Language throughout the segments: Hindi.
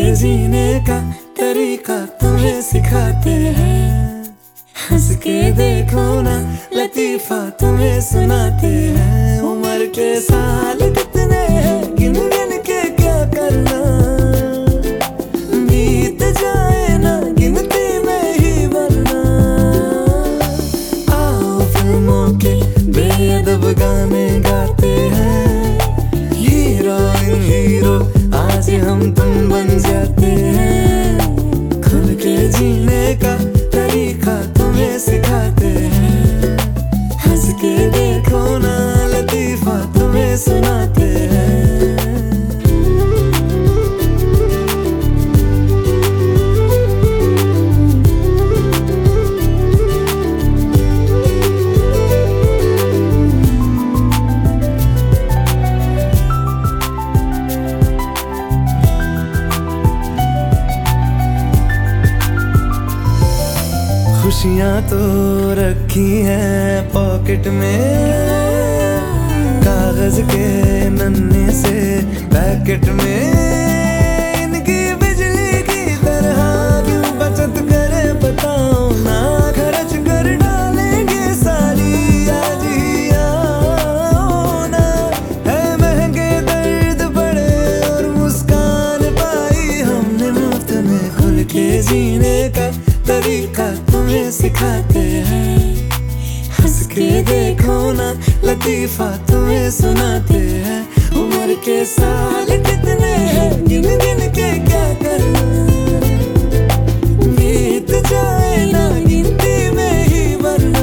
जीने का तरीका तुम्हें सिखाते हैं। हंस के देखो ना लतीफा तुम्हें सुनाते हैं। उम्र के साल कितने हैं गिन गिन के क्या करना, बीत जाए ना गिनती में ही मरना। आओ फिल्मों के बेअदब गाने गाते हैं, हीरोइन हीरो आज हम तुम बन जाते हैं। खुल के जीने का तरीका तुम्हें सिखाते हैं। हंस के देखो ना लतीफा तुम्हें सुनाते हैं। खुशियाँ तो रखी हैं पॉकेट में, कागज के नन्हे से पैकेट में। इनकी बिजली की तरह क्यों बचत करे बताओ ना, खर्च कर डालेंगे सारी आज ही आओ ना। है महंगे दर्द पड़े और मुस्कान पाई हमने मुफ्त में। खुल के जीने का तरीका तुम्हें सिखाते हैं। हंस के देखो ना लतीफा तुम्हें सुनाते हैं। उम्र के साल कितने हैं गिन गिन के क्या करना, बीत जाए ना गिनती में ही मरना।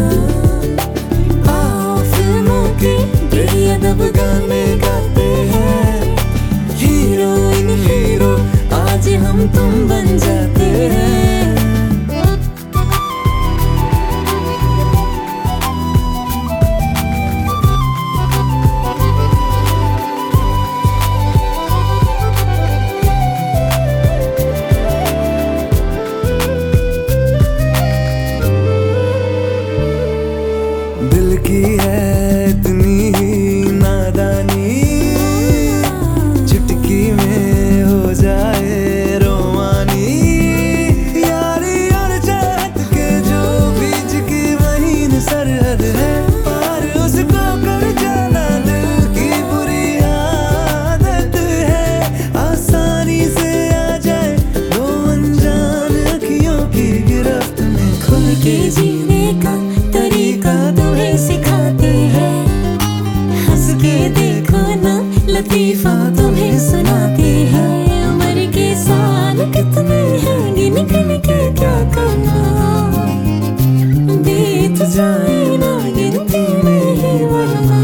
आओ फिल्मों के बेअदब गाने गाते हैं, हीरोइन हीरो आज हम तुम बन जाते हैं। दिल की है इतनी ही नादानी, चुटकी में हो जाए रोमानी। यारी और चाहत के जो बीच की महीन सरहद है, पार उसको कर जाना दिल की बुरी आदत है। आसानी से आ जाए दो अनजान अखियों की गिरफ्त में। खुल के जीने का तरीका तुम्हें सिखाते हैं। हंस के देखो ना लतीफा तुम्हें सुनाते हैं। उम्र के साल कितने हैं गिन गिन के क्या करना, बीत जाए ना गिनती में ही मरना।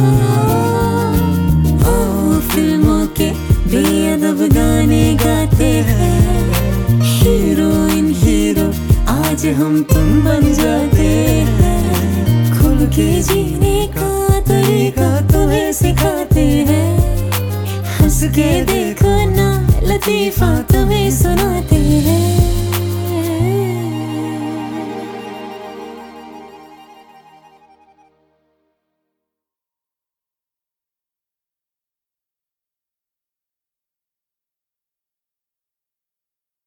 आओ फिल्मों के बेअदब गाने गाते हैं, हीरोइन हीरो आज हम तुम बन जाते हैं। खुल के जीने का तरीका तुम्हें सिखाते हैं। हंस के देखो ना लतीफा तुम्हें सुनाते हैं।